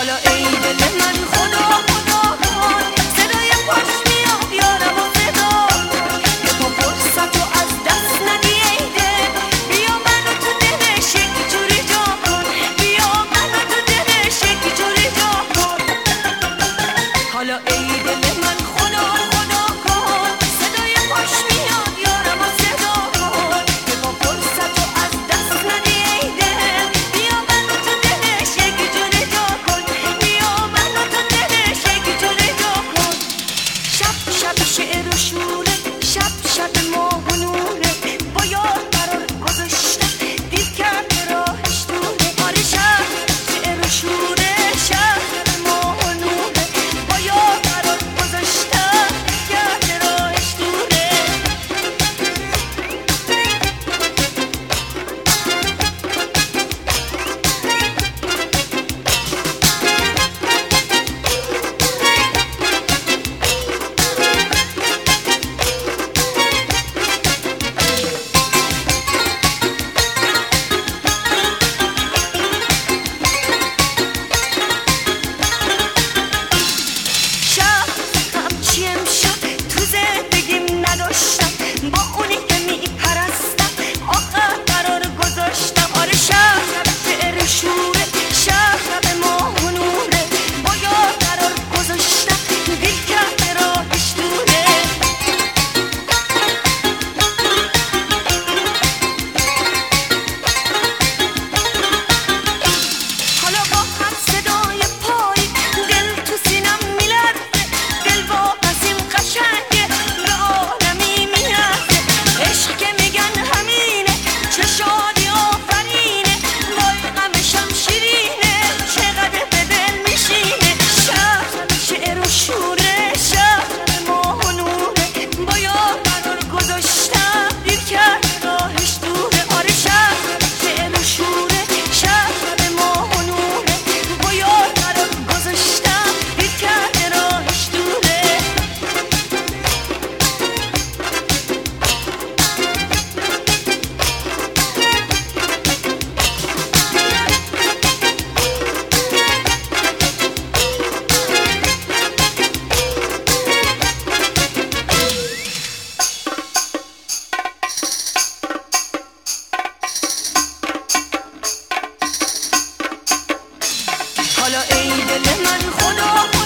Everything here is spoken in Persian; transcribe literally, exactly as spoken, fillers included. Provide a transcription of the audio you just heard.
حالا ای دل من خدا خدا کن، صدای پاش میاد یارم و صدا کن که تو فرصت رو از دست ندی ای دل. بیا منو تو دلش یک جوری جا کن، بیا منو تو دلش یک جوری جا کن. حالا ای دل من خدا خدا کن، صدای پاش میاد یارم و صدا کن که تو فرصت رو از دست ندی ای دل. بیا منو تو دلش یک جوری جا کن، بیا منو تو دلش یک جوری جا کن. شب شب شعر و شوره، شب شب ماه و نوره، با یار قرار گذاشتم دیر کرده راهش دوره. آره شب شعر و شوره، شب شب ماه و نوره، با یار قرار گذاشتم دیر کرده راهش دوره. شب همچی امشب تو زندگیم نداشتم، با اونی که میپرستم آخر قرار گذاشتم. آره شب شعر شوره، شب شب ماه و نوره، با یار قرار گذاشتم دیر کرده راهش دوره. حالا با هر صدای پای دل تو سینم میلرزه، دل واپسیم قشنگه به عالمی میرزه. عشق که میگن همینه، چه شادی آفرینه، وای غمشم شیرینه، چقدر به دل میشینه. شب شعر و شوره، شب ماه و نوره، با یار قرار گذاشتم دیر کرده راهش دوره. آره شب شعر و شوره، شب ماه و نوره، با یار قرار گذاشتم دیر کرده راهش دوره. حالا ای دل من خدا